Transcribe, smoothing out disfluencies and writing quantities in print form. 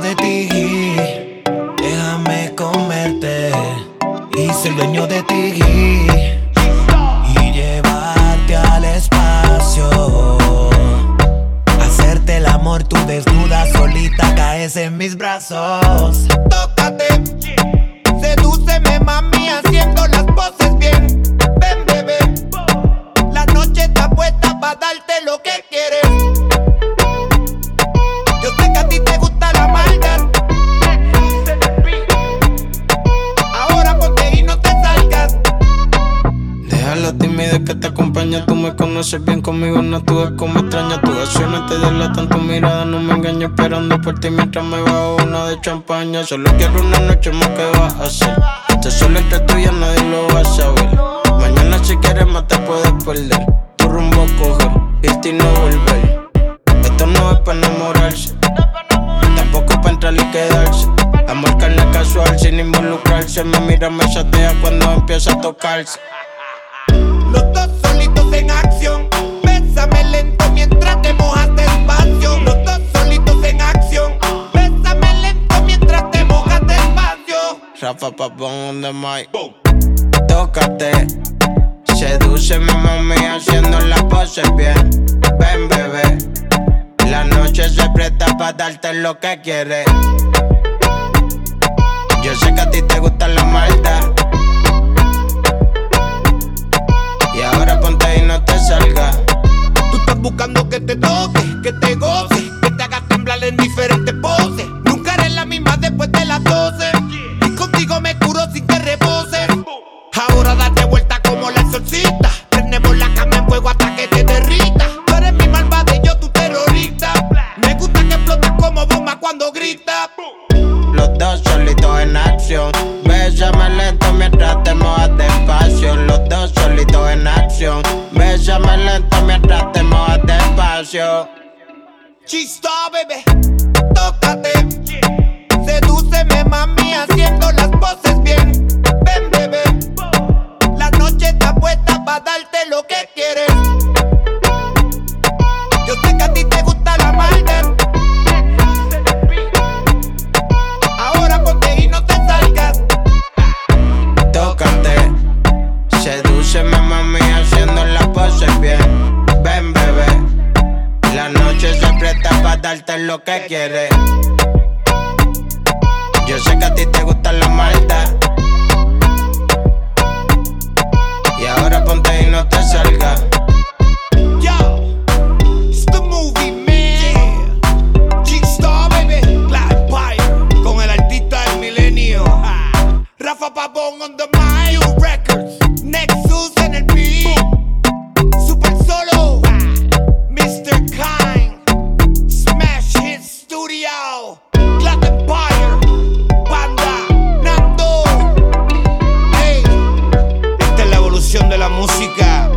de ti. Déjame comerte y ser dueño de ti y llevarte al espacio. Hacerte el amor, tú desnuda, solita caes en mis brazos. Tócate, sedúceme mami haciendo las poses bien. Ven bebé, la noche está puesta para darte lo que quieres. Yo sé que a ti te gusta la maldad. Ahora ponte y no te salgas. Deja la timidez que te acompaña. Tú me conoces bien, conmigo no actúas como extraña. Tus acciones te delatan, tu mirada no me engaña. Esperando por ti mientras me bajo una de champaña. Solo quiero una noche más, ¿qué vas a hacer? Este solo entre tú y yo, nadie lo va a saber. Mañana si quieres más te puedes perder. Tu rumbo coger, irte y no volver. Esto no es para enamorarse, tampoco para entrar y quedarse. Amor carne casual sin involucrarse. Me mira, me chatea cuando empieza a tocarse. Los dos solitos en acción. Bésame lento mientras te mojas despacio. Los dos solitos en acción. Bésame lento mientras te mojas despacio. Rafa Pabón on the mic. Tócate, sedúceme mami haciendo las poses bien. Ven bebé, la noche se presta para darte lo que quieres. Yo sé que a ti te gusta la maldad. Y ahora ponte y no te salgas. Tú estás buscando que te toque, que te goce, que te haga temblar en diferentes poses. Nunca eres la misma después de las 12. Y contigo me curo sin que reposes. Ahora date vuelta como la exorcista. Prendemos la cama en fuego hasta que te derrita. Tú eres mi malvada y yo tu terrorista. Me gusta que explotas como bomba cuando gritas. Los dos solitos en acción. Bésame lento mientras te mojas despacio. Los dos solitos en acción. Bésame lento mientras te mojas despacio. Chista, bebé, tócate, sedúceme mami haciendo las poses bien. Ven bebé, la noche está puesta para darte lo que quieres. Yo sé que a ti te gusta la maldad. Ahora ponte y no te salgas. Tócate, sedúceme mami haciendo las poses bien. Ven bebé, la noche se presta para darte lo que quieres. Yo sé que a ti te gusta la maldad. Y ahora ponte y no te salgas. Yo, it's the movie, man. G-Star, baby, Glad Empire, con el artista del milenio. Rafa Pabón on the mic. New Records, Nexus en el beat. Super Solo, Mr. Kind, Smash Hit Studio. Glad Empire, Banda, Nando. Hey, esta es la evolución de la música.